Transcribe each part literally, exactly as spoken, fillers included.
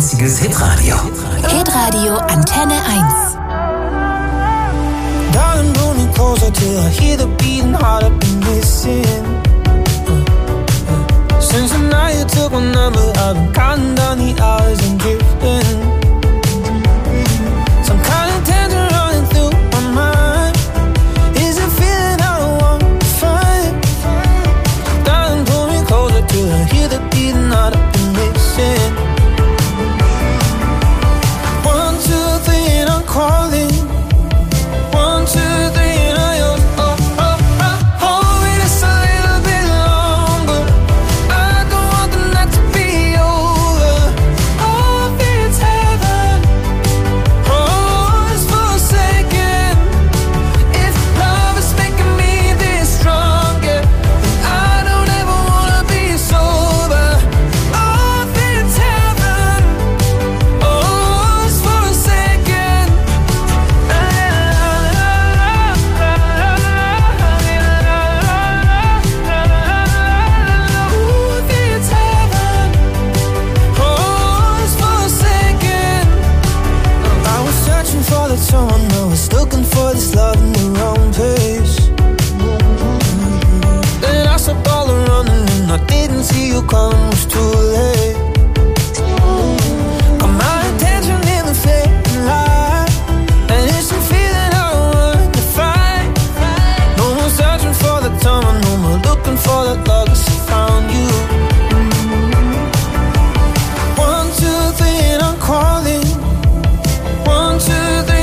einziges Hitradio. Hitradio Antenne eins. Darling, pull me closer till I hear the beating heart I've been missing. Since the night you took my number, I've been counting down the hours and drifting. Some kind of tension running through my mind. Is it feeling I don't want to find? Darling, pull me closer till I hear the beating heart I've been missing. One, two, three, and I'm calling. One, two, three, and I yours. Oh, oh, oh, hold me just a little bit longer. I don't want the night to be over. Oh, if it's heaven, oh, just for a second. If love is making me this stronger, then I don't ever wanna be sober. Oh, if it's heaven, oh, just for a second. Someone I was looking for this love in the wrong place. Then I stopped all running and I didn't see you coming, it was too late. Got my attention in the fading light, and it's a feeling I want to fight. No more searching for the time, no more looking for that love, 'cause I found you. One, two, three, and I'm calling. One, two, three.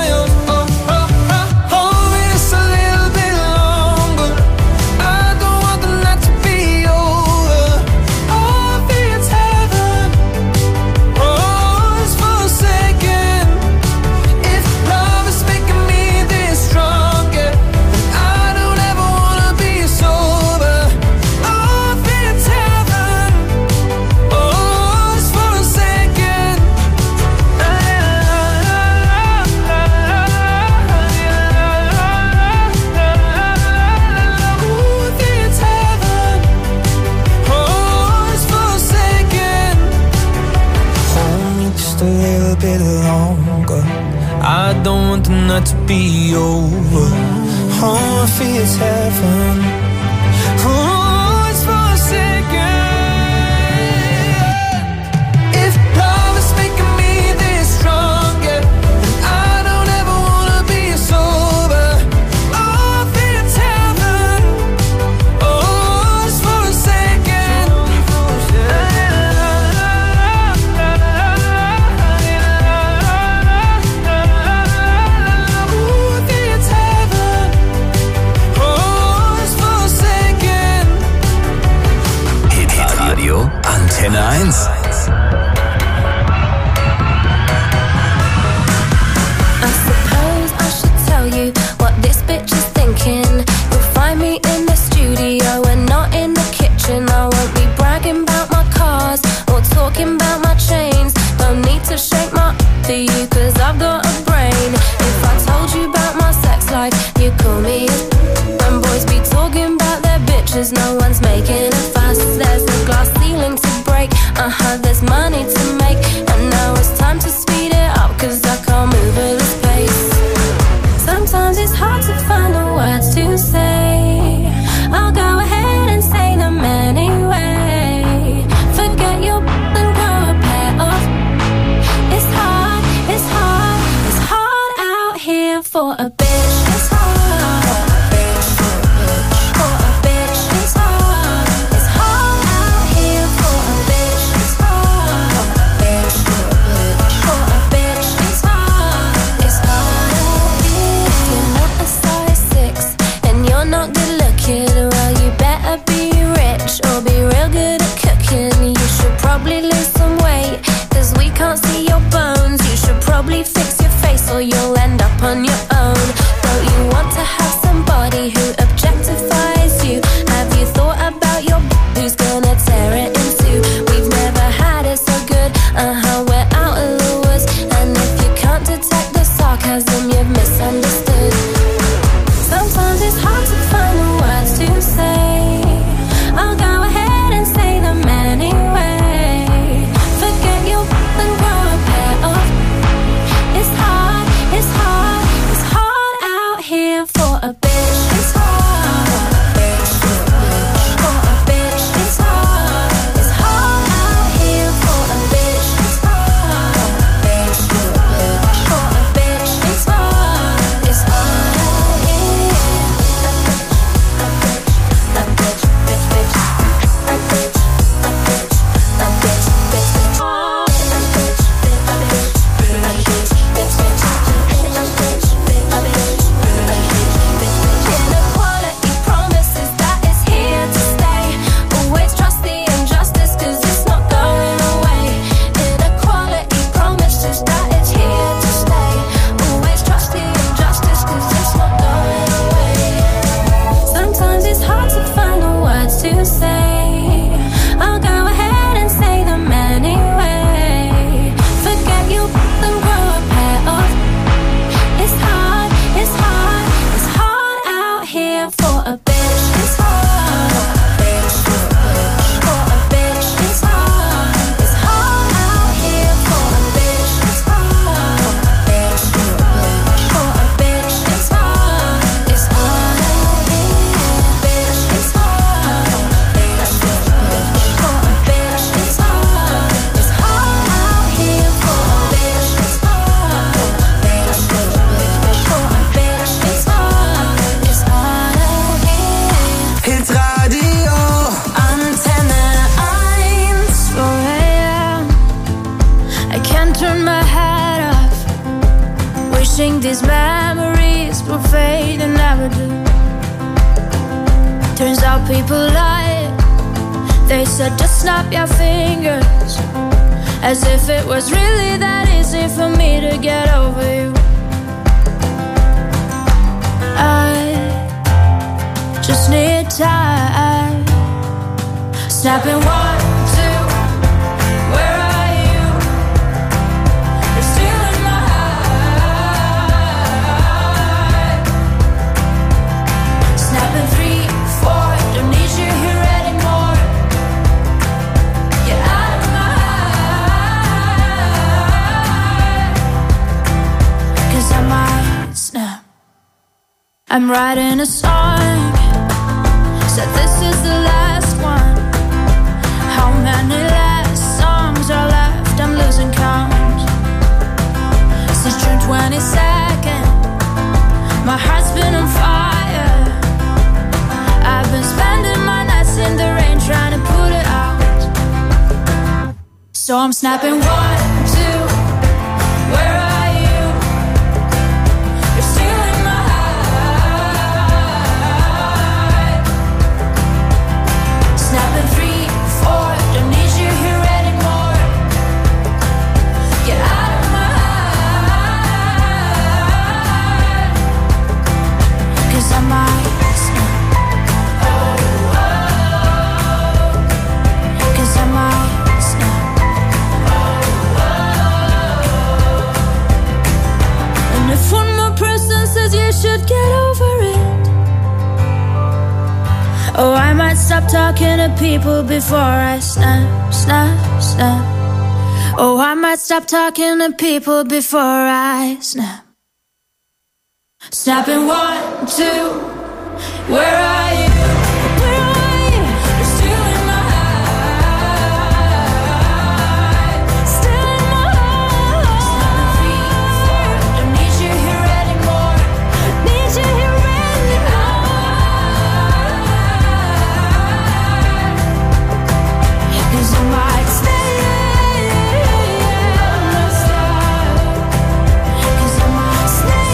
I don't want the night to be over. Oh, I feel it's heaven. Oh, it's for a second. If love is making me this stronger, then I don't ever wanna be sober. Oh, I feel it's heaven. Oh, it's for a second. Antenne eins. I suppose I should tell you what this bitch is thinking. You'll find me in the studio and not in the kitchen. I won't be bragging about my cars or talking about my chains. Don't need to shake my to you, 'cause I've got a brain. If I told you about my sex life, you'd call me a. When boys be talking about their bitches, no one's making a fuss. There's a glass ceiling to break. Uh-huh, there's money to make, and now it's time to speed it up, 'cause I can't move at this pace. Sometimes it's hard to find the words to say. I'll go ahead and say them anyway. Forget your and grow a pair of. It's hard, it's hard, it's hard out here for a bitch. It's hard. Fix your face or you'll end up on your own. Don't you want to have somebody who objectifies you? Have you thought about your b- who's gonna tear it in two? We've never had it so good, uh-huh, we're out of the woods. And if you can't detect the sarcasm, you've misunderstood. Sometimes it's hard to find the words to say. I'll go ahead and say them anyway. Forget your b- and fate, they never do. Turns out people lie. They said just snap your fingers, as if it was really that easy for me to get over you. I just need time. Snapping one, two, where are you? You're stealing my heart. Snapping three, four, don't need you here anymore. Get out of my heart. 'Cause I might snap. I'm writing a song, said this is the last one. How many last songs are left? I'm losing count. Since June twenty-second, my heart's been on fire. I've been spending my nights in the rain trying to put it out. So I'm snapping one, two, where are you? You're stealing my heart. Snapping three, four, don't need you here anymore. Get out of my heart. 'Cause I might snap. Oh, oh. 'Cause I might snap. Oh, oh. And if one more person says you should get over it, oh, I might stop talking to people before I snap, snap, snap. Oh, I might stop talking to people before I snap. Snapping one, two, where are you? Where are you? You're stealing my heart. Stealing my heart. Snapping three, four, don't need you here anymore. Need you here anymore. 'Cause I might stay. Cause I might stay.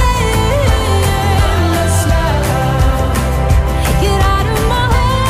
Get out of my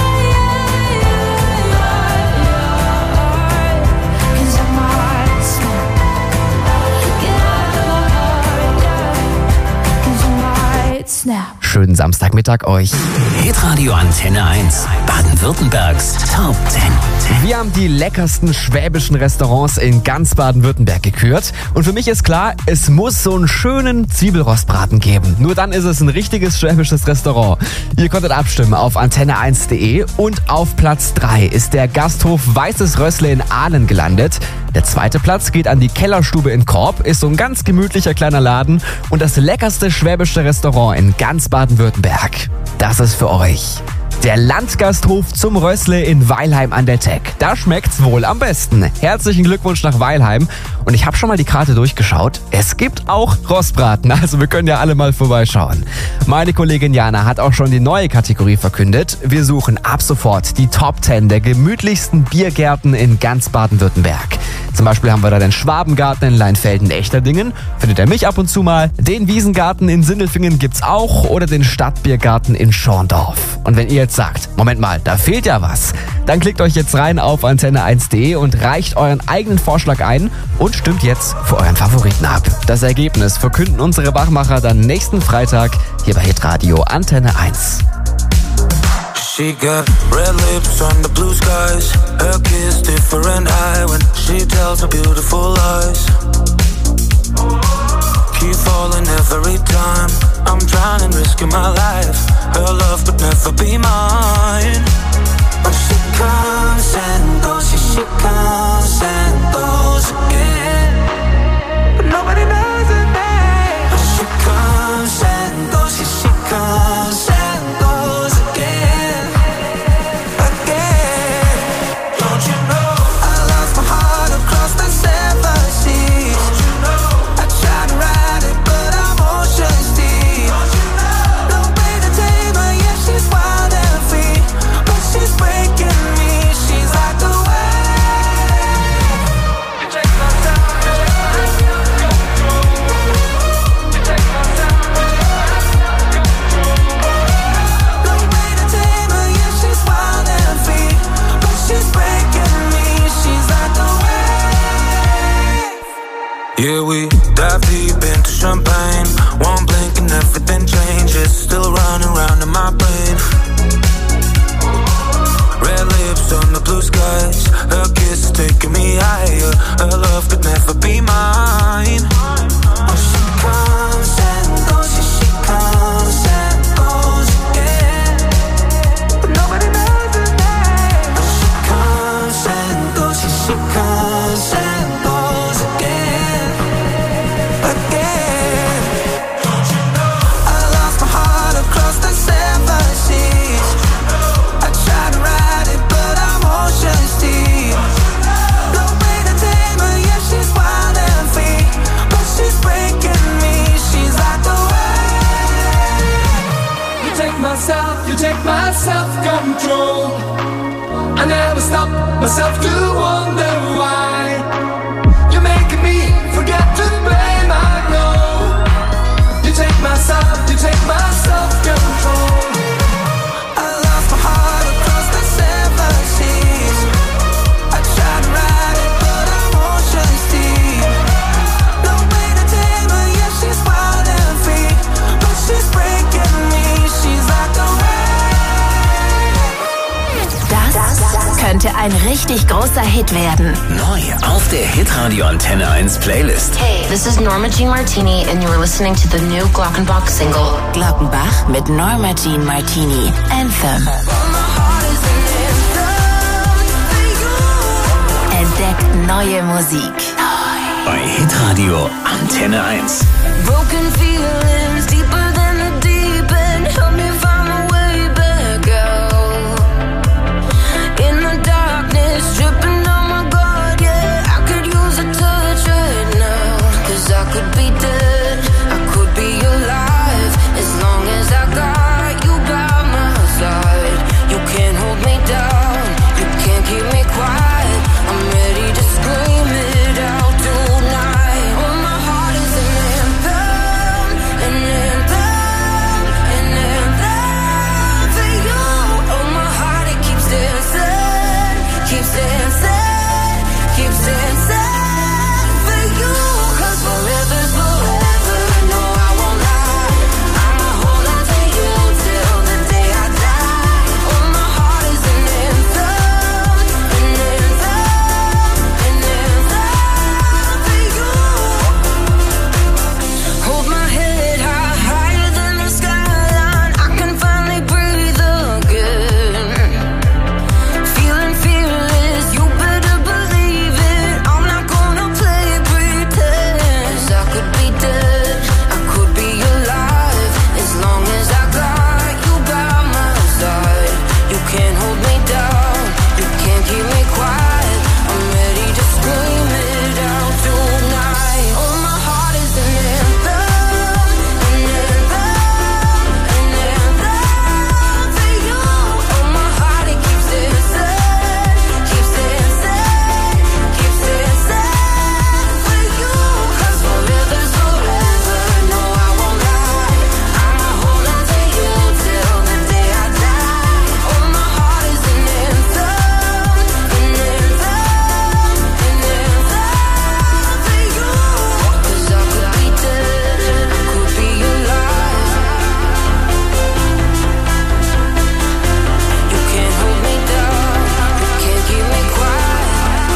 heart. 'Cause I might snap. Get out of my heart. 'Cause I might snap. Schönen Samstagmittag euch. Hitradio Antenne eins. Baden-Württembergs Top zehn. Wir haben die leckersten schwäbischen Restaurants in ganz Baden-Württemberg gekürt. Und für mich ist klar, es muss so einen schönen Zwiebelrostbraten geben. Nur dann ist es ein richtiges schwäbisches Restaurant. Ihr konntet abstimmen auf antenne eins punkt de und auf Platz drei ist der Gasthof Weißes Rössle in Ahlen gelandet. Der zweite Platz geht an die Kellerstube in Korb, ist so ein ganz gemütlicher kleiner Laden und das leckerste schwäbische Restaurant in ganz Baden-Württemberg. Das ist für euch. Der Landgasthof zum Rössle in Weilheim an der Teck. Da schmeckt's wohl am besten. Herzlichen Glückwunsch nach Weilheim. Und ich habe schon mal die Karte durchgeschaut. Es gibt auch Rostbraten, also wir können ja alle mal vorbeischauen. Meine Kollegin Jana hat auch schon die neue Kategorie verkündet. Wir suchen ab sofort die Top zehn der gemütlichsten Biergärten in ganz Baden-Württemberg. Zum Beispiel haben wir da den Schwabengarten in Leinfelden-Echterdingen. Findet ihr mich ab und zu mal. Den Wiesengarten in Sindelfingen gibt's auch. Oder den Stadtbiergarten in Schorndorf. Und wenn ihr jetzt sagt, Moment mal, da fehlt ja was, dann klickt euch jetzt rein auf antenne eins punkt de und reicht euren eigenen Vorschlag ein und stimmt jetzt für euren Favoriten ab. Das Ergebnis verkünden unsere Wachmacher dann nächsten Freitag hier bei Hitradio Antenne eins. She got red lips on the blue skies. Her kiss different eye when she tells her beautiful lies. Keep falling every time I'm trying and risking my life. Her love could never be mine. But she comes and goes, yeah, she comes and goes again. But nobody knows her name. But she comes and goes, yeah, she comes and goes again. Again. Don't you know I lost my heart across the seven seas? Don't you know I tried to ride it but I'm ocean deep? Don't you know no way to tame her, yeah, she's wild and free. self-control. I never stop myself to wonder why you're making me forget to blame. I know you take my side, you take my self-control. I lost my heart across the seven seas. I tried to ride it, but emotions deep. No way to tame her, yeah, she's wild and free, but she's breaking me. She's like a Das könnte ein richtig großer Hit werden. Neu auf der Hitradio Antenne eins Playlist. Hey, this is Norma Jean Martini and you're listening to the new Glockenbach single. Glockenbach mit Norma Jean Martini. Anthem. Entdeckt neue Musik. Bei Hitradio Antenne eins. Broken feelings deeper than the deep end. Help me find my way back out. In the darkness, dripping on my guard, yeah. I could use a touch right now. Cause I could be dead, I could be alive. As long as I got you by my side. You can't hold me down, you can't keep me quiet. I'm ready to scream it out tonight. Oh, my heart is an anthem, an anthem, an anthem for you. Oh, my heart, it keeps dancing, keeps dancing, keeps dancing for you. Cause forever's forever, no, I won't lie. I'ma hold on to you till the day I die. Oh, my heart is an anthem, an anthem, an anthem for you. Hold my head high, higher than the skyline. I can finally breathe again. Feeling fearless, you better believe it. I'm not gonna play pretend. 'Cause I could be dead, I could be alive. As long as I got you by my side. You can't hold me down, you can't keep me quiet. I'm ready to scream it out tonight. Oh, my heart is an anthem, an anthem, an anthem for you. Oh, my heart, it keeps dancing, keeps dancing, keeps dancing for you. 'Cause forever's forever, no, I won't lie. I'ma hold on to you till the day I die. Oh, my heart is an anthem, an anthem, an anthem for you. 'Cause I could be dead, I could be alive. You can't hold me down, you can't keep me quiet.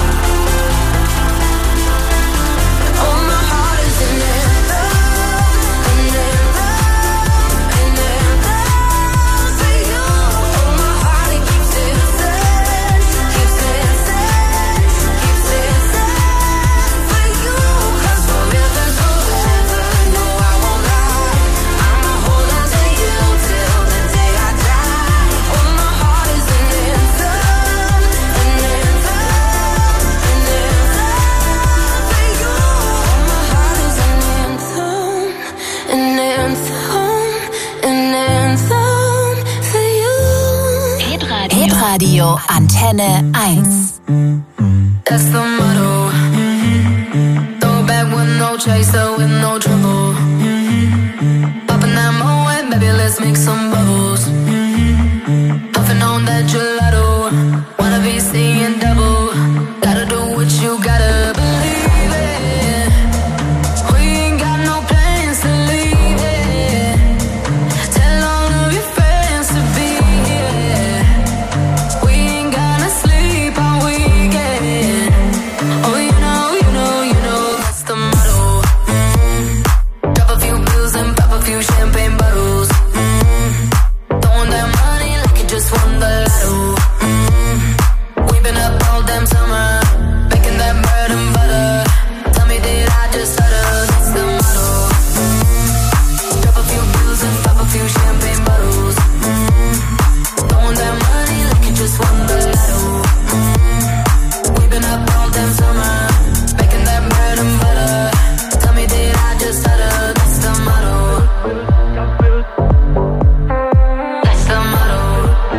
Oh, my heart is an anthem, an anthem, an anthem for you. Oh, my heart, it keeps dancing, keeps dancing, keeps dancing for you. 'Cause forever's forever, no, I won't lie. I'ma hold on to you till the day I die. Oh, my heart is an anthem, an anthem, an anthem for you. Oh, my heart is an anthem, an anthem, an anthem for you. Hitradio Antenne eins. That's the motto. Throw back with no chaser, with no trouble. Popping that Moet, baby, let's make some bubbles. Puffing on that gelato. Wanna be seeing double. Gotta do what you gotta believe it. We ain't got no plans to leave it. Tell all of your friends to be here. We ain't gonna sleep all weekend. Oh, you know, you know, you know that's the motto. Mm. Drop a few bills and pop a few champagne bottles. Mm. Throwing that money like you just won the lotto. Mm. We've been up all damn summer, making that bread and butter. Tell me, did I just stutter? That's the motto. Mm. Drop a few bills and pop a few champagne bottles. Mm. Throwing that money like you just won the lotto. Mm. We've been up all damn summer, making that bread and butter. Tell me, did I just stutter? That's the motto. That's the motto.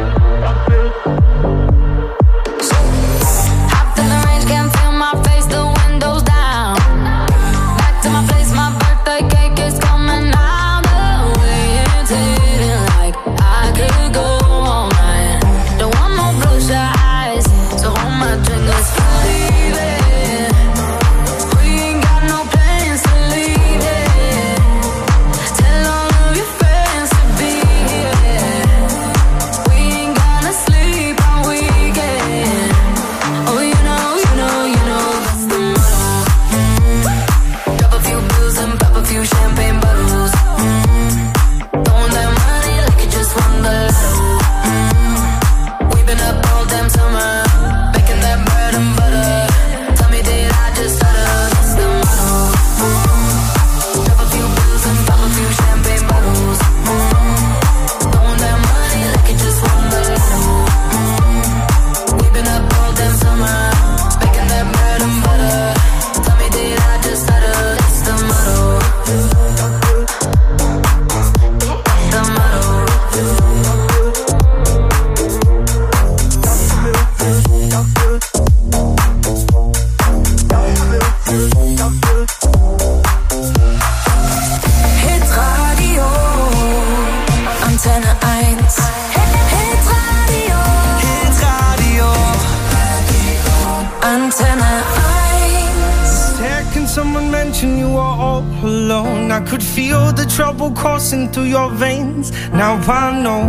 someone mention you were all alone. I could feel the trouble coursing through your veins. Now I know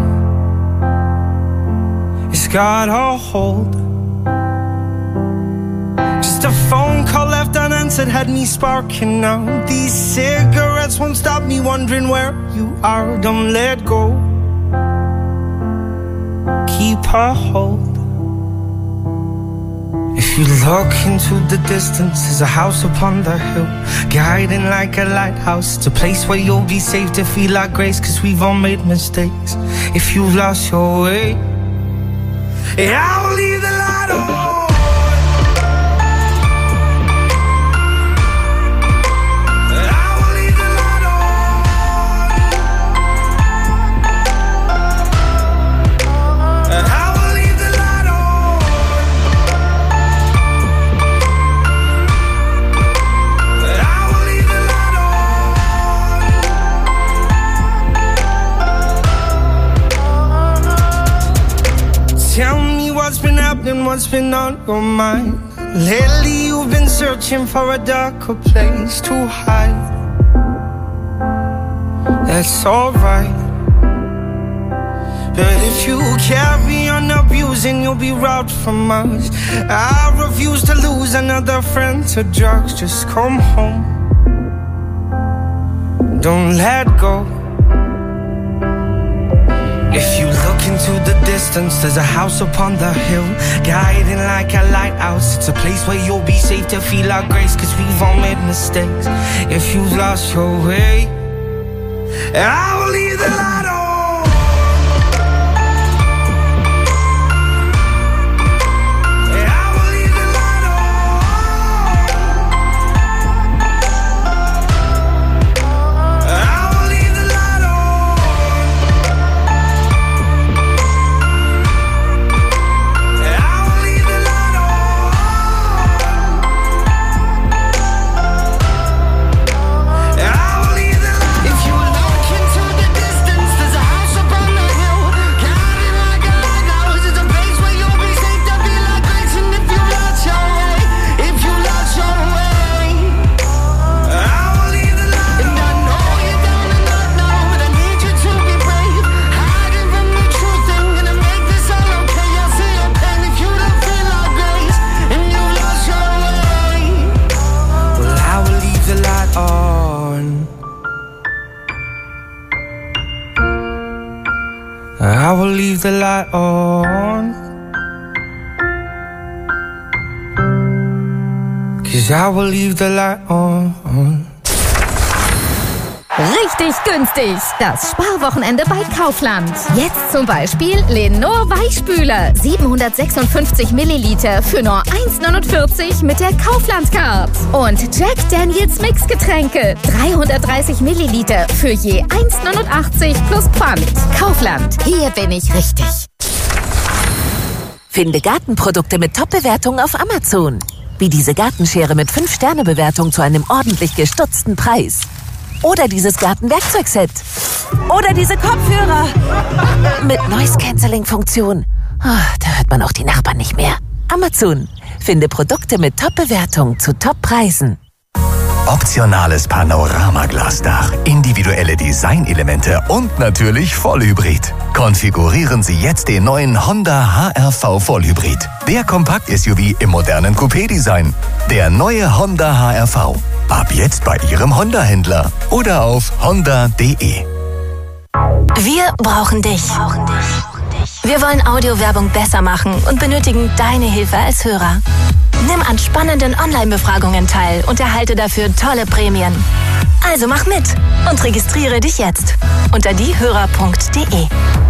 it's got a hold. Just a phone call left unanswered had me sparking now. These cigarettes won't stop me wondering where you are. Don't let go, keep a hold. If you look into the distance, there's a house upon the hill, guiding like a lighthouse. It's a place where you'll be safe to feel our grace, cause we've all made mistakes. If you've lost your way, yeah, I will leave the light on. Tell me what's been happening, what's been on your mind. Lately you've been searching for a darker place to hide. That's alright, but if you carry on abusing, you'll be robbed from us. I refuse to lose another friend to drugs. Just come home, don't let go. If you look into the distance, there's a house upon the hill, guiding like a lighthouse. It's a place where you'll be safe to feel our grace, cause we've all made mistakes. If you've lost your way, I will leave the light on. I will leave the light on, cause I will leave the light on. Richtig günstig. Das Sparwochenende bei Kaufland. Jetzt zum Beispiel Lenor Weichspüler. siebenhundertsechsundfünfzig Milliliter für nur eins neunundvierzig mit der Kaufland-Card. Und Jack Daniels Mixgetränke. dreihundertdreißig Milliliter für je eins neunundachtzig plus Pfand. Kaufland. Hier bin ich richtig. Finde Gartenprodukte mit Top-Bewertungen auf Amazon. Wie diese Gartenschere mit fünf Sterne Bewertung zu einem ordentlich gestutzten Preis. Oder dieses Gartenwerkzeugset. Oder diese Kopfhörer. Mit Noise-Canceling-Funktion. Oh, da hört man auch die Nachbarn nicht mehr. Amazon. Finde Produkte mit Top-Bewertung zu Top-Preisen. Optionales Panoramaglasdach, individuelle Designelemente und natürlich Vollhybrid. Konfigurieren Sie jetzt den neuen Honda H R V Vollhybrid. Der Kompakt-S U V im modernen Coupé-Design. Der neue Honda H R V. Ab jetzt bei Ihrem Honda-Händler oder auf honda punkt de. Wir brauchen dich. Wir wollen Audiowerbung besser machen und benötigen deine Hilfe als Hörer. Nimm an spannenden Online-Befragungen teil und erhalte dafür tolle Prämien. Also mach mit und registriere dich jetzt unter diehörer punkt de.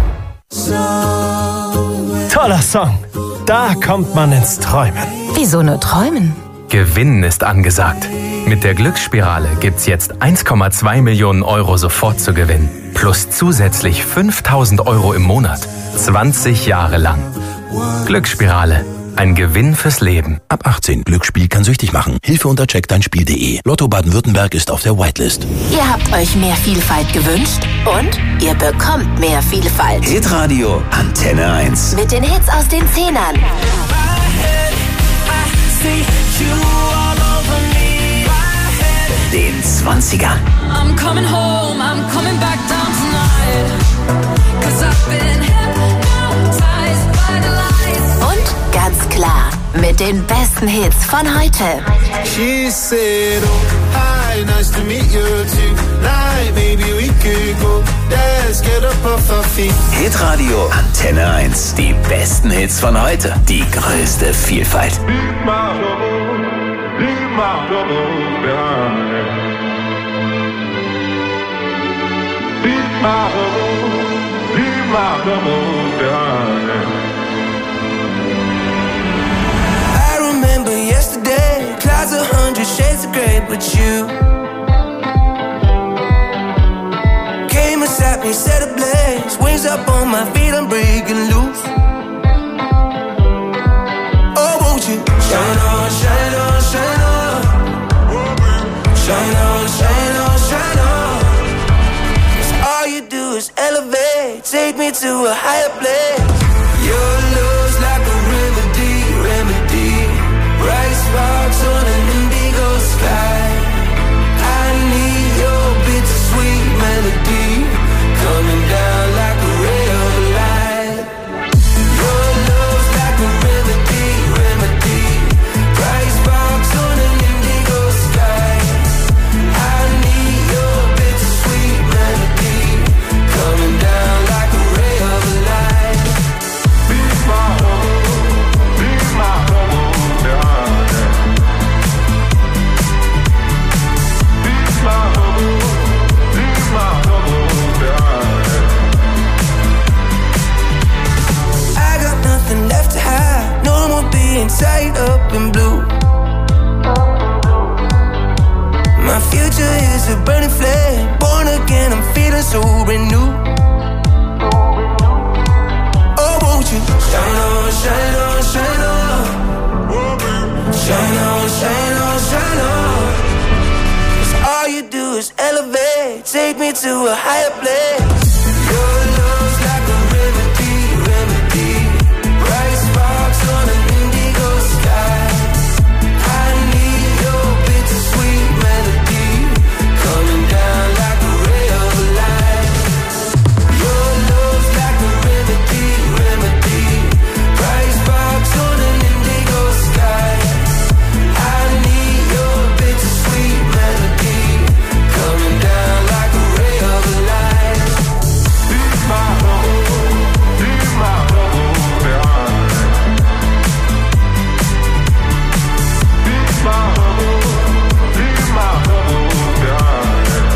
Toller Song. Da kommt man ins Träumen. Wieso nur träumen? Gewinnen ist angesagt. Mit der Glücksspirale gibt's jetzt eins Komma zwei Millionen Euro sofort zu gewinnen. Plus zusätzlich fünftausend Euro im Monat. zwanzig Jahre lang. Glücksspirale. Ein Gewinn fürs Leben. Ab achtzehn. Glücksspiel kann süchtig machen. Hilfe unter check dein spiel punkt de. Lotto Baden-Württemberg ist auf der Whitelist. Ihr habt euch mehr Vielfalt gewünscht und ihr bekommt mehr Vielfalt. Hitradio Antenne eins. Mit den Hits aus den Zehnern. den zwanzigern. I'm coming home, I'm coming back down tonight. 'Cause I've been hypnotized by the lights. Und ganz klar, mit den besten Hits von heute. She said, oh, hi, nice to meet you tonight. Maybe we could go, let's get up off our feet. Hitradio Antenne eins. Die besten Hits von heute. Die größte Vielfalt. Leave my troubles, leave my troubles behind. Leave my troubles, leave my troubles behind. I remember yesterday, clouds a hundred shades of grey, but you came and sat me, set ablaze, wings up on my feet, I'm breaking loose. Oh, won't you shine on, shine on, shine on, shine on, shine on, shine on. 'Cause all you do is elevate, take me to a higher place. Your love's like a remedy, remedy. Bright sparks on an indigo sky. I need your bittersweet melody, coming down like a ray of light. Your love's like a remedy, remedy. Bright sparks on an indigo sky. I need your bittersweet melody, coming down like a ray of light. Leave my troubles, leave my troubles behind. Leave my troubles, leave my troubles behind. I got nothing left to hide, no more being tied up in blue. My future is a burning flame, born again, I'm feeling so brand new. Oh, won't you shine on, shine on, shine on, shine on, shine on, shine on. 'Cause all you do is elevate, take me to a higher place. Your love's like a remedy, remedy. Bright sparks on an indigo sky. I need your bittersweet melody, coming down like a ray of light. Your love's like a remedy, remedy. Bright sparks on an indigo sky. I need your bittersweet melody, coming down like a ray of light. Leave my troubles, leave my troubles behind. Leave my troubles, leave my troubles behind.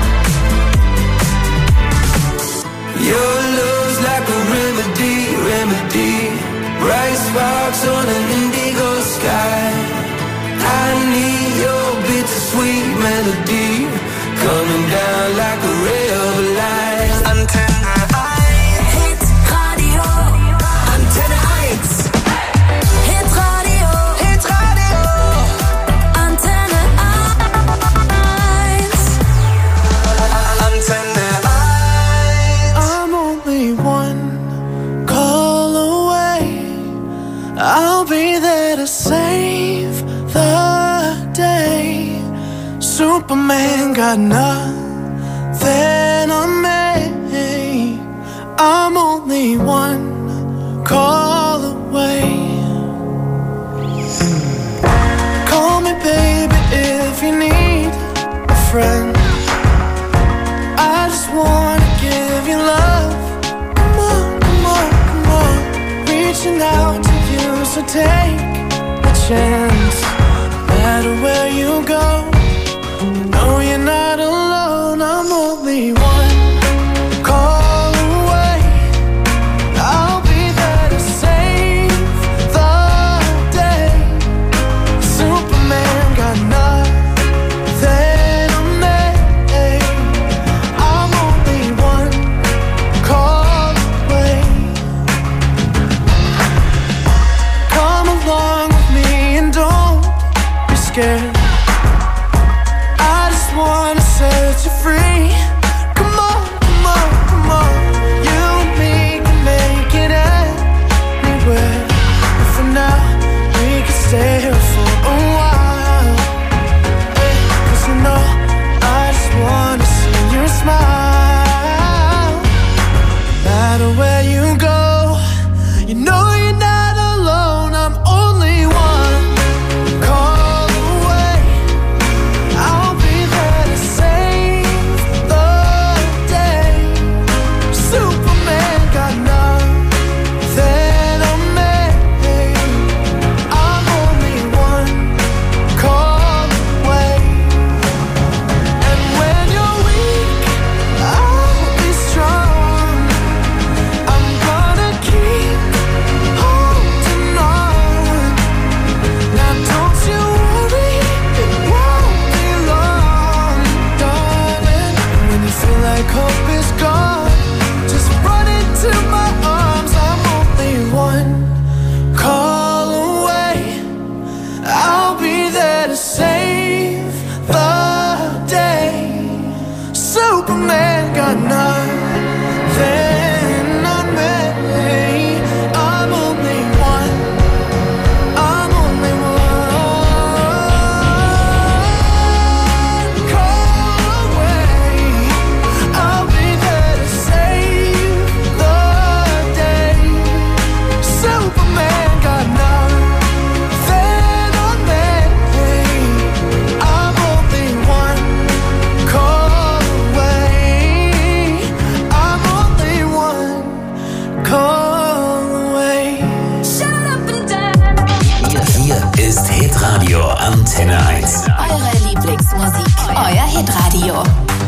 Your love's like a remedy, remedy. Bright sparks on an indigo sky. I need your bittersweet melody, coming down like a ray of light. Antenne eins. Hitradio Antenne eins. Hitradio Hitradio Antenne eins. Antenne eins. I'm only one call away. I'll be there to save the day. Superman got nothing on me. I'm only one call away. Call me, baby, if you need a friend. I just wanna give you love. Come on, come on, come on. Reaching out to you, so take a chance. No matter where you go, no, you're not alone. I'm only one call away. I'll be there to save the day. Superman got nothing on me. I'm only one call away. Come along with me and don't be scared. I just wanna set you free. Come on, come on, come on. You and me can make it anywhere. And for now, we can stay here for a while. Hey, 'cause you know Antenne eins. Eure Lieblingsmusik. Euer Hitradio.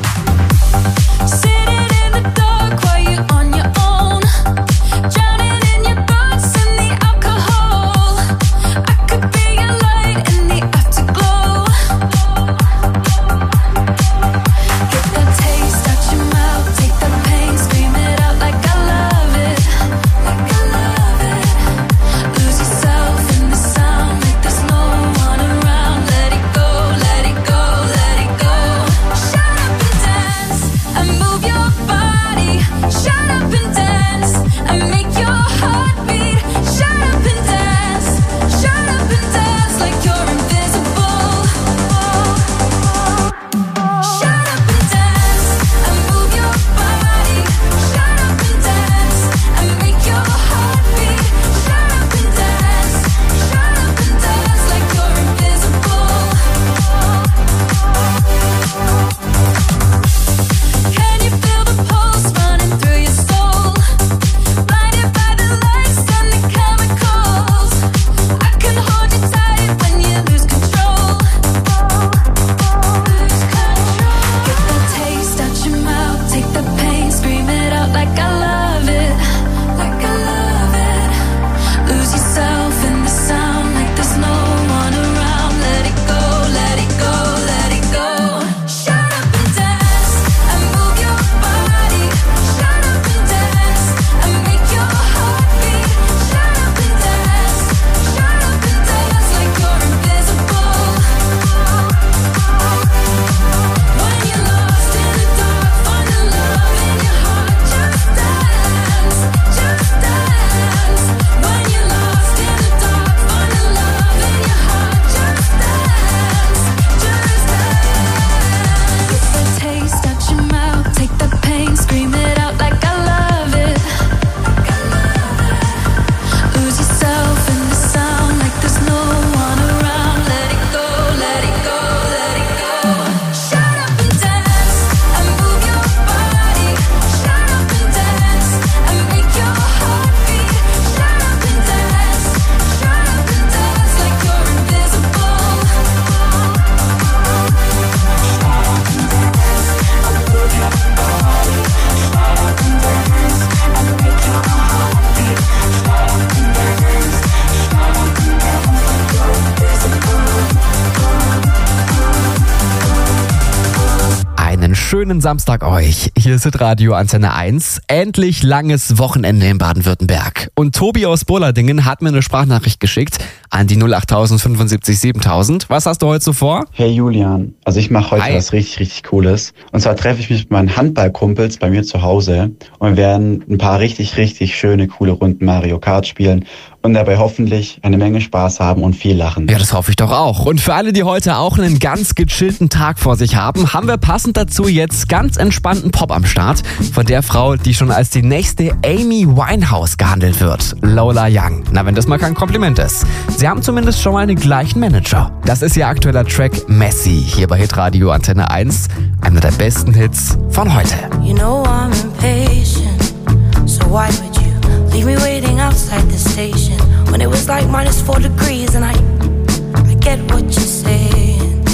Schönen Samstag euch. Hier ist Radio Antenne eins. Endlich langes Wochenende in Baden-Württemberg. Und Tobi aus Burladingen hat mir eine Sprachnachricht geschickt an die null acht fünfundsiebzig siebentausend. Was hast du heute so vor? Hey Julian, also ich mache heute Hi. was richtig, richtig Cooles. Und zwar treffe ich mich mit meinen Handballkumpels bei mir zu Hause und wir werden ein paar richtig, richtig schöne, coole Runden Mario Kart spielen und dabei hoffentlich eine Menge Spaß haben und viel lachen. Ja, das hoffe ich doch auch. Und für alle, die heute auch einen ganz gechillten Tag vor sich haben, haben wir passend dazu jetzt ganz entspannten Pop am Start von der Frau, die schon als die nächste Amy Winehouse gehandelt wird, Lola Young. Na, wenn das mal kein Kompliment ist. Sie haben zumindest schon mal den gleichen Manager. Das ist ihr aktueller Track Messy, hier bei Hitradio Antenne eins, einer der besten Hits von heute. You know I'm impatient, so why would you leave me waiting outside the station when it was like minus four degrees and I, I get what you're saying.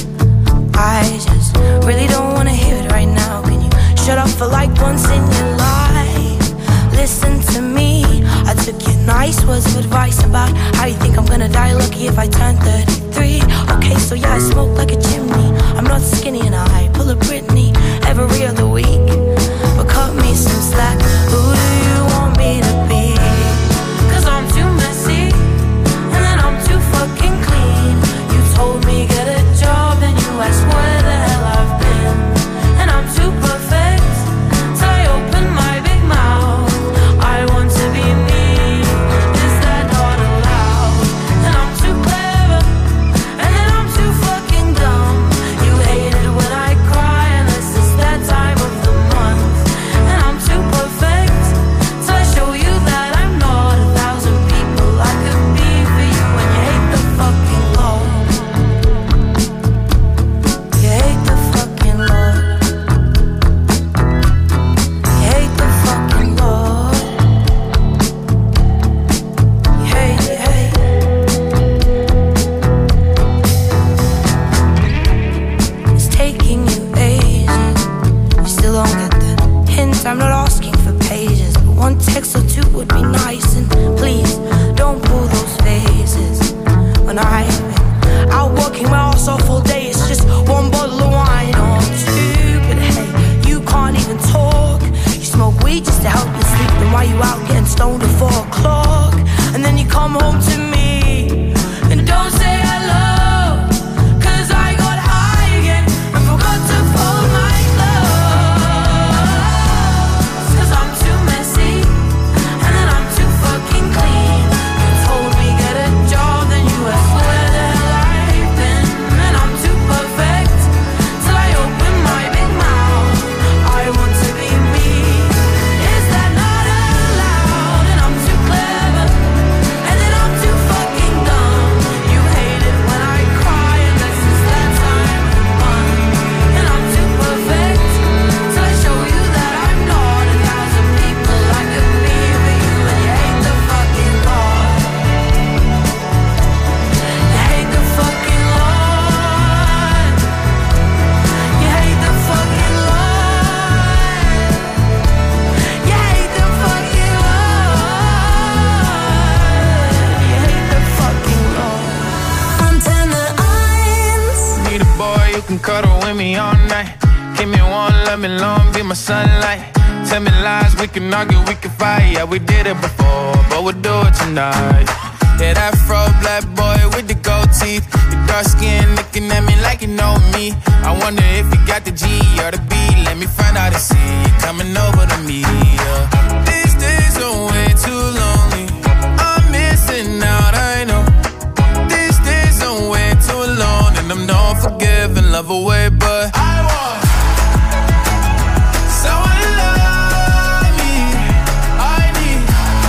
I just really don't wanna hear it right now. Can you shut up for like once in your life? Listen to me, I took your nice words of advice about how you think I'm gonna die lucky if I turn thirty-three. Okay, so yeah, I smoke like a chimney. I'm not skinny and I pull a Britney every other week. But cut me some slack, who do you want me to be? Cause I'm too messy, and then I'm too fucking clean. You told me get a job, and you asked where the hell I've been. And I'm too perfect, so I open my big mouth. I want to be me, is that not allowed? And I'm too clever, and then I'm too fucking dumb. You hate it when I cry, unless it's that time of the month. And I'm too perfect. can cuddle with me all night. Give me one, let me long, be my sunlight. Tell me lies, we can argue, we can fight. Yeah, we did it before, but we'll do it tonight. Yeah, that fro black boy with the gold teeth. Your dark skin looking at me like you know me. I wonder if you got the G or the B. Let me find out and see you coming over to me. Yeah. These days are way too lonely. I'm missing out, I know. These days are way too long, and I'm not forgiving, love away, but I want someone to love me. I need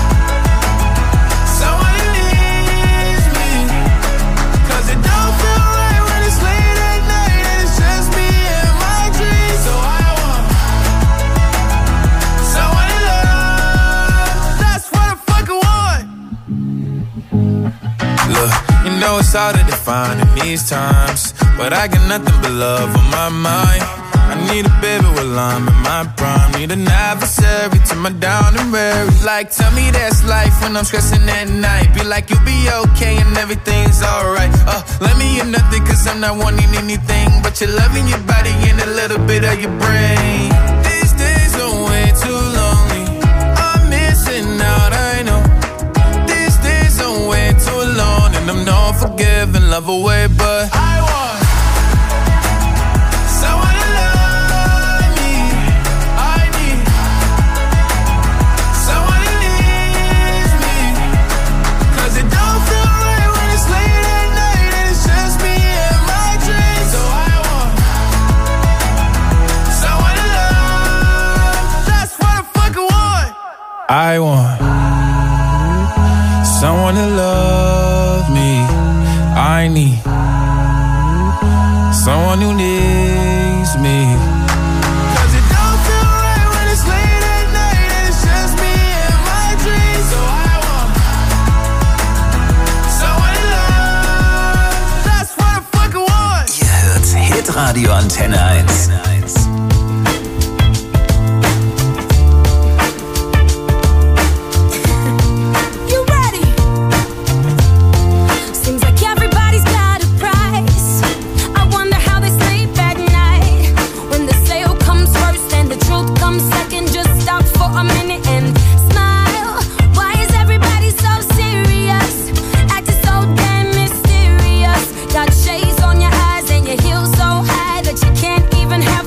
someone who needs me. Cause it don't feel right when it's late at night and it's just me and my dreams. So I want someone to love. That's what I fucking want. Look, you know it's hard to define in these times, but I got nothing but love on my mind. I need a baby while I'm in my prime. Need an adversary to my down and weary. Like, tell me that's life when I'm stressing at night. Be like, you'll be okay and everything's alright. Uh, let me hear nothing cause I'm not wanting anything but your love in your body and a little bit of your brain. These days are way too lonely. I'm missing out, I know. These days are way too long, and I'm not forgiving, love away, but I want someone to love me. I need someone who needs me. Cause it don't feel right when it's late at night and it's just me and my dreams. So I want someone to love. That's what I fucking want. I want someone to love me. I need someone who needs me. Cause it don't feel right when it's late at night and it's just me and my dreams. So I want someone to love. That's what I fucking want. Ihr hört Hitradio Antenne eins. Got shades on your eyes and your heels so high that you can't even have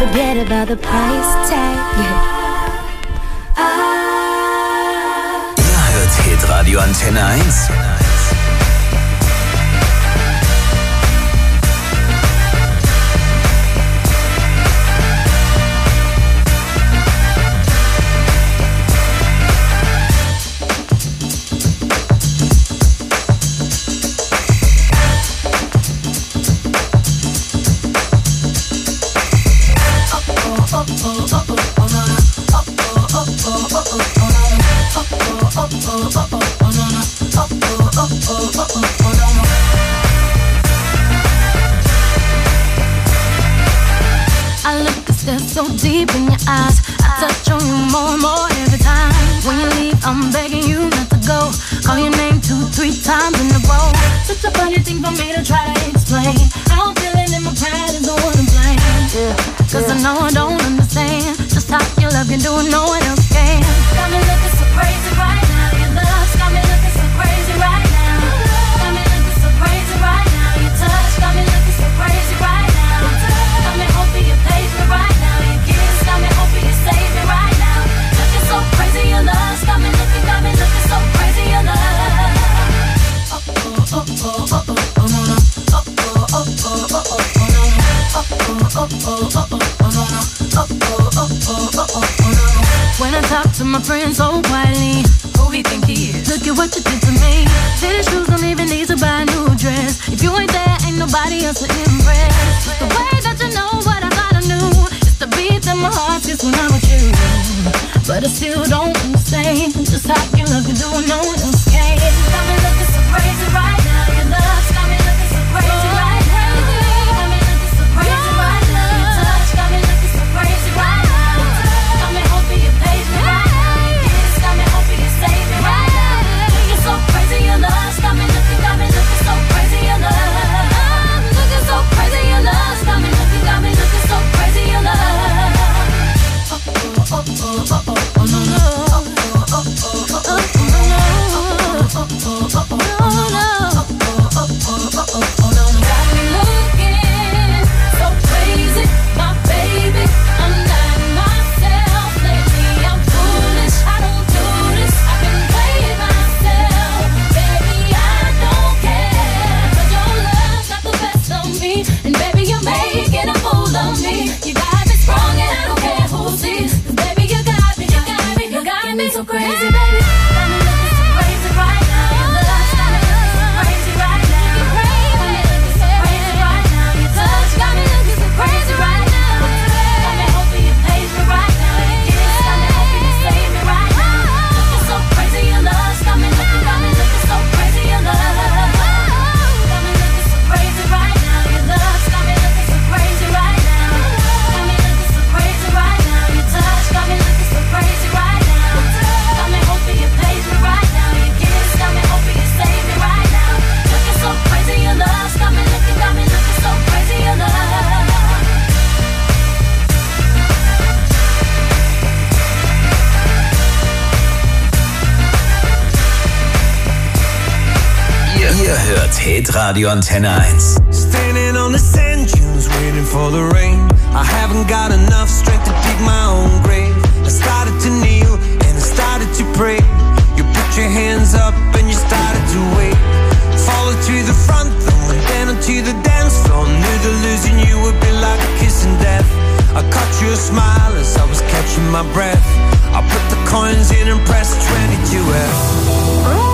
Forget about the price tag. Ihr hört Hitradio Antenne eins. I look to stare so deep in your eyes. I touch on you more and more every time. When you leave, I'm begging you not to go. Call your name two, three times in a row. Such a funny thing for me to try to explain. How I'm feeling and my pride is the one to blame. Yeah, Cause I know I don't understand just how your love can do it, no one else can. Got me looking so crazy right now. Your love's got me looking so crazy right now. Got me looking so crazy right now. Your touch got me looking so crazy right now. Got me hoping you page me right now. Your kiss got me hoping you save me right now. Looking so crazy, your love's got me looking, got me looking so crazy, your love. Oh oh oh oh oh oh oh no no. Oh oh oh oh oh oh oh no no. Oh oh oh oh oh oh oh no no. Oh oh oh oh oh oh oh no no. When I talk to my friends so quietly, who he think he is? Look at what you did to me. City shoes don't even need to buy a new dress. If you ain't there, ain't nobody else to impress. The way that you know what I thought I knew, it's the beat that my heart gets when I'm with you. But I still don't understand just how your love can do what no one else can. Got me looking so crazy right now. Your love's got me looking so crazy right now. Got me looking so crazy right now. Your touch got me looking so crazy right now. Got me hoping you page me right now. Your kiss got me hoping you save me right now. Looking so crazy, your love's got me looking, got me looking so crazy, your love. Looking so crazy, your love's got me looking, got me looking so crazy, your love. Oh oh oh oh oh oh oh no no. Oh oh oh oh oh oh no no. Oh oh oh oh oh oh no no. Oh oh oh oh oh oh no no. Got me looking so crazy, my baby. I'm not myself lately. I'm foolish. I don't do this. I've been playing myself, baby. I don't care. 'Cause your love's got the best of me, and baby you're making a fool of me. You got me strong and I don't care who sees. 'Cause baby you got me, you got me, you got me so crazy, baby. Got me looking so crazy right now. Your love's got me looking so crazy right now. Got me looking so crazy right now. Your touch got me looking so crazy right now. Got me hoping you page me right now. Your kiss got me hoping you save me right now. Looking so crazy, your love's got me looking, got me looking so crazy, your love. Got me looking so crazy right now. Your love's got me looking so crazy right now. Got me looking so crazy right now. Your touch got me looking so crazy right now. Got me hoping you page me right now. Your kiss got me hoping you save me right now. Looking so crazy, your love's got me looking, got me looking so crazy, your love. Ihr, ihr hört Hitradio Antenne eins. Standing on the sand dunes, waiting for the rain. I haven't got enough strength to dig my own grave. I started to kneel and I started to pray. You put your hands up and you started to wait. Followed to the front door and then onto the dance floor. Knew that losing you would be like a kiss in death. I caught you a smile as I was catching my breath. I put the coins in and pressed twenty-two F.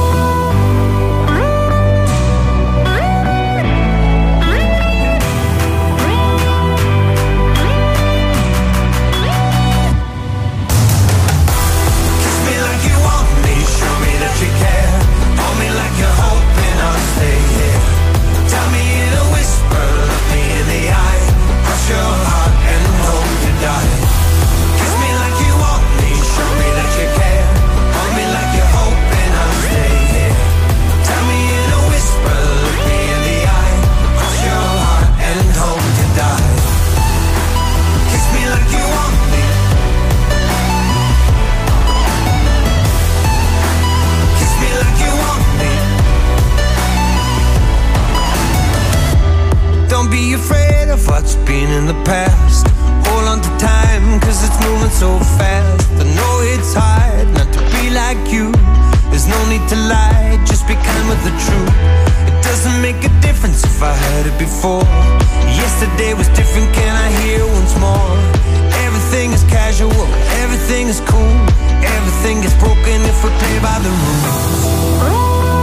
Don't be afraid of what's been in the past. Hold on to time, cause it's moving so fast. I know it's hard not to be like you. There's no need to lie, just be kind with the truth. It doesn't make a difference if I heard it before. Yesterday was different, can I hear once more? Everything is casual, everything is cool. Everything is broken if we play by the rules.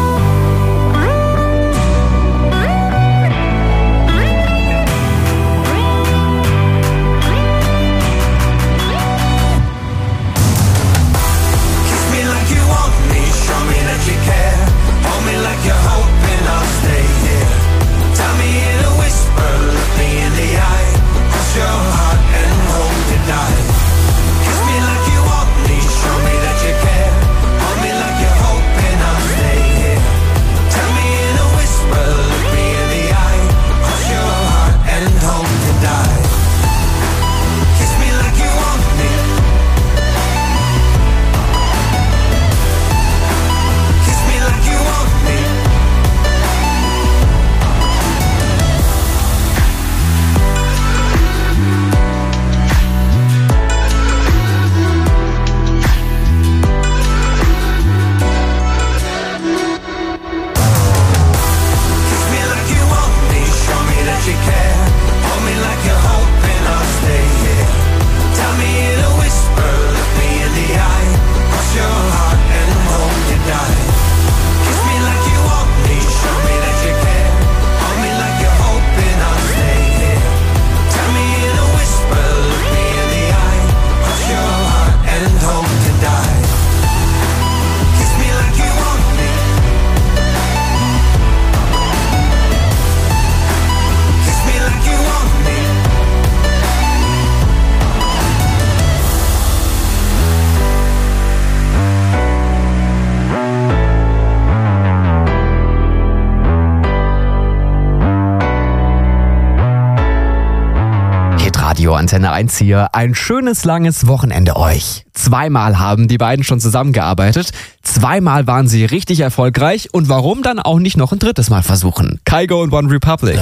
You care, hold me like you're hoping I'll stay here. Tell me in a whisper, look me in the eye. Cross your heart and hope to die. Kiss me like you want me, show me that you care. Hold me like you're hoping I'll stay here. Tell me in a whisper, look me in the eye. Cross your heart and hope to die. Kiss me like you want me. Like you want me. Kiss me like you want me, show me that you care. Hold me like you're hoping I'll stay here. Tell me in a whisper, look me in the eye. Cross your heart and hope to die. Kiss me like you want me, show me that you care. Hold me like you're hoping I'll stay here. Tell me in a whisper, look me in the eye. Cross your heart and hope to die. Kiss me like you want me. Kiss me like you want me. Radio Antenne eins hier. Ein schönes, langes Wochenende euch. Zweimal haben die beiden schon zusammengearbeitet. Zweimal waren sie richtig erfolgreich. Und warum dann auch nicht noch ein drittes Mal versuchen? Kygo und One Republic.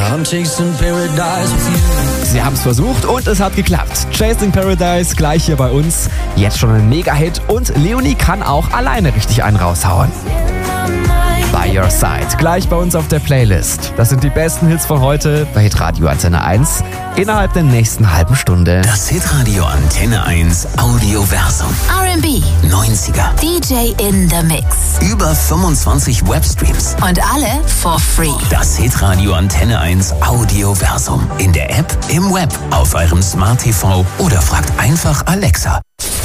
Sie haben es versucht und es hat geklappt. Chasing Paradise gleich hier bei uns. Jetzt schon ein Mega-Hit und Leonie kann auch alleine richtig einen raushauen. By Your Side, gleich bei uns auf der Playlist. Das sind die besten Hits von heute bei Hitradio Antenne eins innerhalb der nächsten halben Stunde. Das Hitradio Antenne eins Audioversum. R and B, neunziger. D J in the Mix. Über fünfundzwanzig Webstreams. Und alle for free. Das Hitradio Antenne eins Audioversum. In der App, im Web, auf eurem Smart T V oder fragt einfach Alexa.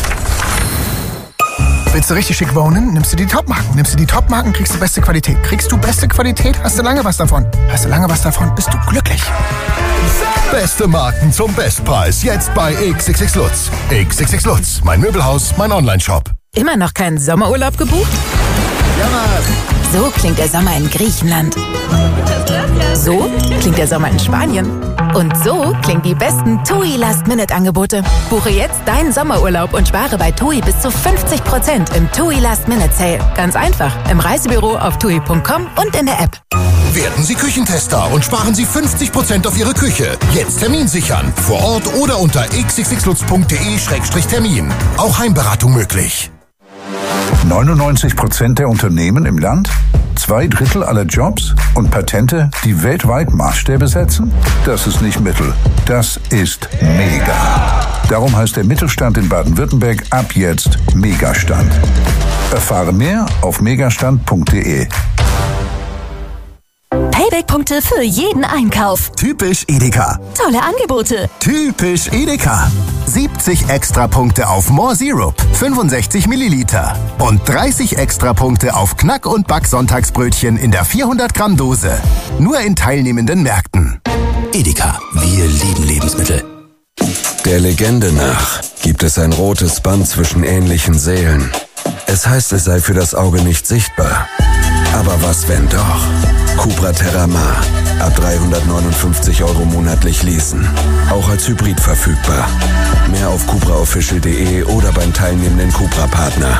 Willst du richtig schick wohnen? Nimmst du die Top-Marken. Nimmst du die Top-Marken, kriegst du beste Qualität. Kriegst du beste Qualität, hast du lange was davon. Hast du lange was davon, bist du glücklich. Beste Marken zum Bestpreis. Jetzt bei X X X Lutz. X X X Lutz, mein Möbelhaus, mein Online-Shop. Immer noch keinen Sommerurlaub gebucht? Ja, Mann. So klingt der Sommer in Griechenland. So klingt der Sommer in Spanien. Und so klingen die besten TUI Last-Minute-Angebote. Buche jetzt deinen Sommerurlaub und spare bei TUI bis zu fünfzig Prozent im TUI Last-Minute-Sale. Ganz einfach. Im Reisebüro auf tui punkt com und in der App. Werden Sie Küchentester und sparen Sie fünfzig Prozent auf Ihre Küche. Jetzt Termin sichern. Vor Ort oder unter x x x lutz punkt de Schrägstrich Termin. Auch Heimberatung möglich. neunundneunzig Prozent der Unternehmen im Land, zwei Drittel aller Jobs und Patente, die weltweit Maßstäbe setzen? Das ist nicht Mittel, das ist Mega. Darum heißt der Mittelstand in Baden-Württemberg ab jetzt Megastand. Erfahre mehr auf megastand punkt de. Payback-Punkte für jeden Einkauf. Typisch Edeka. Tolle Angebote. Typisch Edeka. siebzig Extrapunkte auf More Syrup, fünfundsechzig Milliliter. Und dreißig Extrapunkte auf Knack- und Back-Sonntagsbrötchen in der vierhundert Gramm Dose. Nur in teilnehmenden Märkten. Edeka, wir lieben Lebensmittel. Der Legende nach gibt es ein rotes Band zwischen ähnlichen Seelen. Es heißt, es sei für das Auge nicht sichtbar. Aber was, wenn doch? Cupra Terramar. Ab dreihundertneunundfünfzig Euro monatlich leasen. Auch als Hybrid verfügbar. Mehr auf cupra official punkt de oder beim teilnehmenden Cupra-Partner.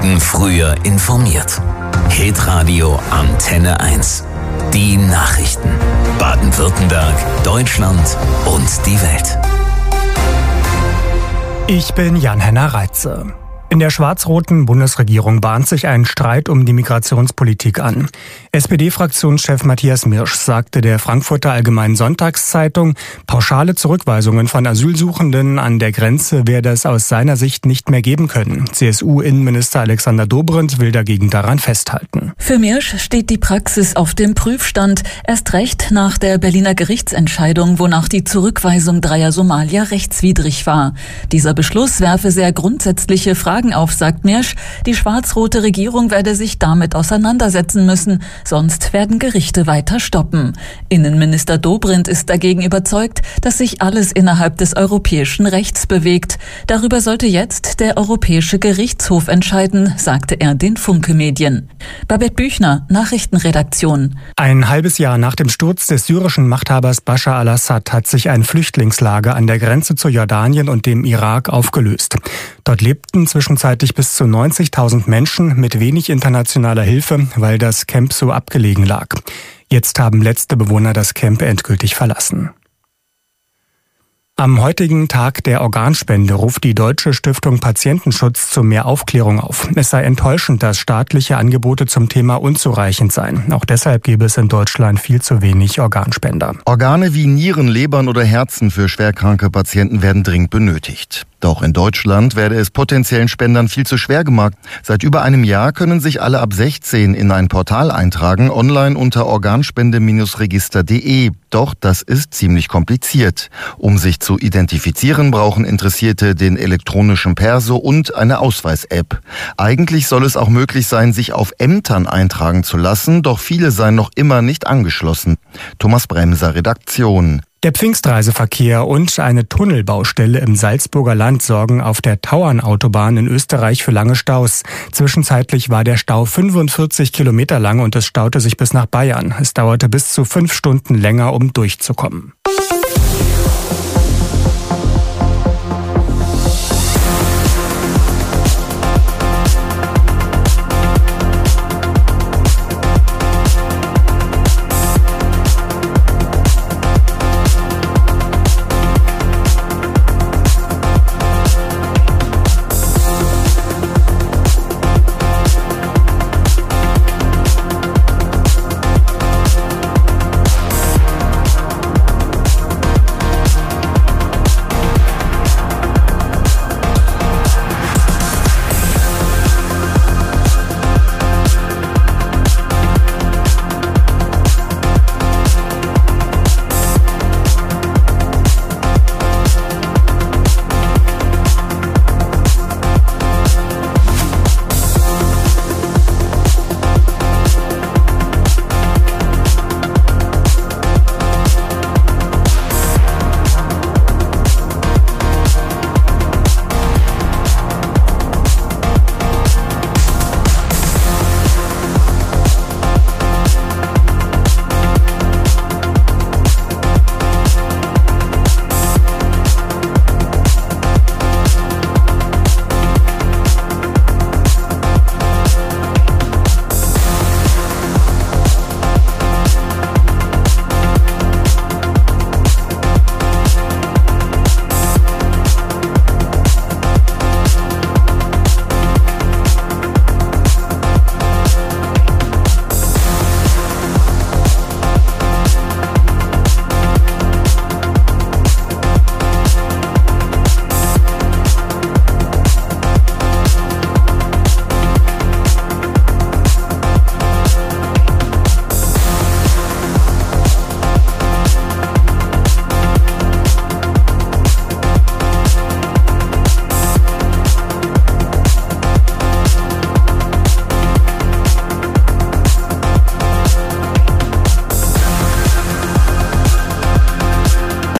Minuten früher informiert. Hitradio Antenne eins. Die Nachrichten. Baden-Württemberg, Deutschland und die Welt. Ich bin Jan-Henner Reitze. In der schwarz-roten Bundesregierung bahnt sich ein Streit um die Migrationspolitik an. S P D-Fraktionschef Matthias Mirsch sagte der Frankfurter Allgemeinen Sonntagszeitung, pauschale Zurückweisungen von Asylsuchenden an der Grenze werde es aus seiner Sicht nicht mehr geben können. C S U-Innenminister Alexander Dobrindt will dagegen daran festhalten. Für Mirsch steht die Praxis auf dem Prüfstand, erst recht nach der Berliner Gerichtsentscheidung, wonach die Zurückweisung dreier Somalier rechtswidrig war. Dieser Beschluss werfe sehr grundsätzliche Fragen auf, sagt Mirsch. Die schwarz-rote Regierung werde sich damit auseinandersetzen müssen, sonst werden Gerichte weiter stoppen. Innenminister Dobrindt ist dagegen überzeugt, dass sich alles innerhalb des europäischen Rechts bewegt. Darüber sollte jetzt der Europäische Gerichtshof entscheiden, sagte er den Funke-Medien. Babette Büchner, Nachrichtenredaktion. Ein halbes Jahr nach dem Sturz des syrischen Machthabers Bashar al-Assad hat sich ein Flüchtlingslager an der Grenze zu Jordanien und dem Irak aufgelöst. Dort lebten zwischenzeitlich bis zu neunzigtausend Menschen mit wenig internationaler Hilfe, weil das Camp so abgelegen lag. Jetzt haben letzte Bewohner das Camp endgültig verlassen. Am heutigen Tag der Organspende ruft die Deutsche Stiftung Patientenschutz zu mehr Aufklärung auf. Es sei enttäuschend, dass staatliche Angebote zum Thema unzureichend seien. Auch deshalb gäbe es in Deutschland viel zu wenig Organspender. Organe wie Nieren, Lebern oder Herzen für schwerkranke Patienten werden dringend benötigt. Doch in Deutschland werde es potenziellen Spendern viel zu schwer gemacht. Seit über einem Jahr können sich alle ab sechzehn in ein Portal eintragen, online unter organspende Register punkt de. Doch das ist ziemlich kompliziert. Um sich zu identifizieren, brauchen Interessierte den elektronischen Perso und eine Ausweis-App. Eigentlich soll es auch möglich sein, sich auf Ämtern eintragen zu lassen, doch viele seien noch immer nicht angeschlossen. Thomas Bremser, Redaktion. Der Pfingstreiseverkehr und eine Tunnelbaustelle im Salzburger Land sorgen auf der Tauernautobahn in Österreich für lange Staus. Zwischenzeitlich war der Stau fünfundvierzig Kilometer lang und es staute sich bis nach Bayern. Es dauerte bis zu fünf Stunden länger, um durchzukommen.